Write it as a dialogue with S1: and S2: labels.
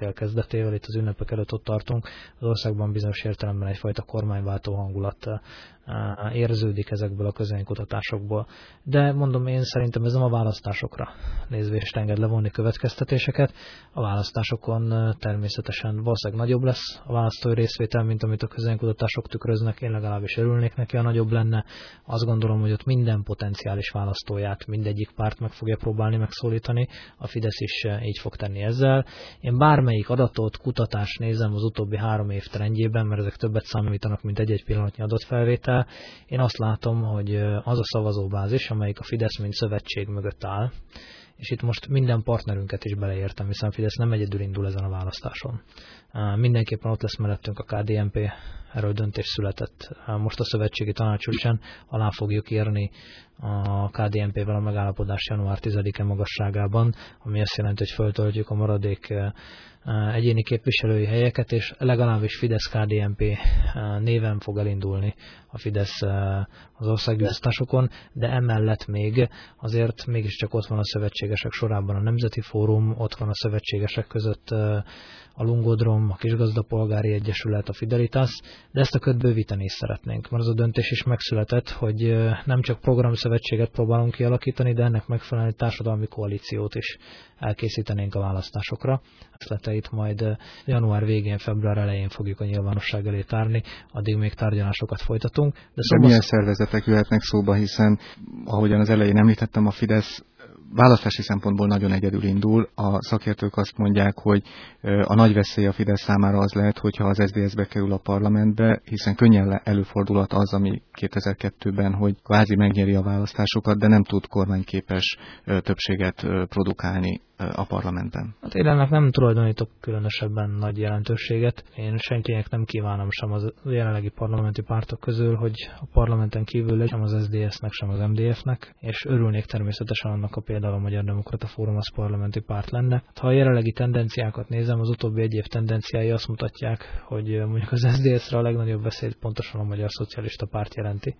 S1: tél kezdetével, itt az ünnepek előtt ott tartunk, az országban bizonyos értelemben egyfajta kormányváltó hangulat érződik ezekből a közvéleménykutatásokból. De mondom, én szerintem ez nem a választásokra nézvést enged levonni következtetéseket. A választásokon természetesen valószínűleg nagyobb lesz a választói részvétel, mint amit a közvéleménykutatások tükröznek. Én legalábbis örülnék neki, a nagyobb lenne. Azt gondolom, hogy ott minden potenciális választóját mindegyik párt meg fogja próbálni megszólítani. A Fidesz is így fog tenni ezzel. Én bármelyik adatot, kutatást nézem az utóbbi 3 év trendjében, mert ezek többet számítanak, mint egy-egy pillanatnyi adatfelvétel. Én azt látom, hogy az a szavazóbázis, amelyik a Fidesz mint szövetség mögött áll, és itt most minden partnerünket is beleértem, hiszen a Fidesz nem egyedül indul ezen a választáson. Mindenképpen ott lesz mellettünk a KDNP, erről döntés született. Most a szövetségi tanácsülésen alá fogjuk írni a KDNP-vel a megállapodás január 10-e magasságában, ami azt jelenti, hogy föltöltjük a maradék egyéni képviselői helyeket, és legalábbis Fidesz-KDNP néven fog elindulni a Fidesz az országgyűlésokon, de emellett még azért mégiscsak ott van a szövetségesek sorában a Nemzeti Fórum, ott van a szövetségesek között a Lungodrom, a Kisgazdapolgári Egyesület, a Fidelitas, de ezt a köt bővíteni is szeretnénk, mert az a döntés is megszületett, hogy nem csak programszövetséget próbálunk kialakítani, de ennek megfelelően társadalmi koalíciót is elkészítenénk a választásokra. Részleteit majd január végén, február elején fogjuk a nyilvánosság elé tárni, addig még tárgyalásokat folytatunk.
S2: De milyen szervezetek jöhetnek szóba, hiszen ahogyan az elején említettem, a Fidesz választási szempontból nagyon egyedül indul. A szakértők azt mondják, hogy a nagy veszély a Fidesz számára az lehet, hogyha az SZDSZ bekerül a parlamentbe, hiszen könnyen előfordulhat az, ami 2002-ben, hogy kvázi megnyeri a választásokat, de nem tud kormányképes többséget produkálni a parlamentben.
S1: Hát én ennek nem tulajdonítok különösebben nagy jelentőséget. Én senkinek nem kívánom sem az jelenlegi parlamenti pártok közül, hogy a parlamenten kívül legyen sem az SZDSZ-nek, sem az MDF-nek, és örülnék természetesen annak, a például a Magyar Demokrata Fórum az parlamenti párt lenne. Hát, ha a jelenlegi tendenciákat nézem, az utóbbi 1 év tendenciái azt mutatják, hogy mondjuk az SZDSZ-re a legnagyobb veszélyt pontosan a Magyar Szocialista Párt jelenti.